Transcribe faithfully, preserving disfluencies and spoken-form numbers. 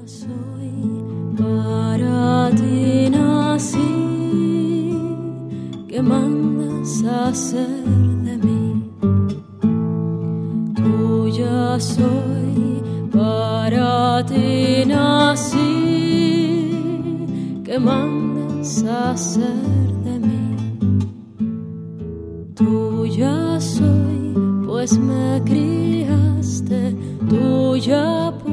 soy, para ti nací, ¿qué mandas a hacer de mí? Tuya soy, para ti nací, ¿qué mandas a hacer de mí? Tuya soy, pues me criaste, tuya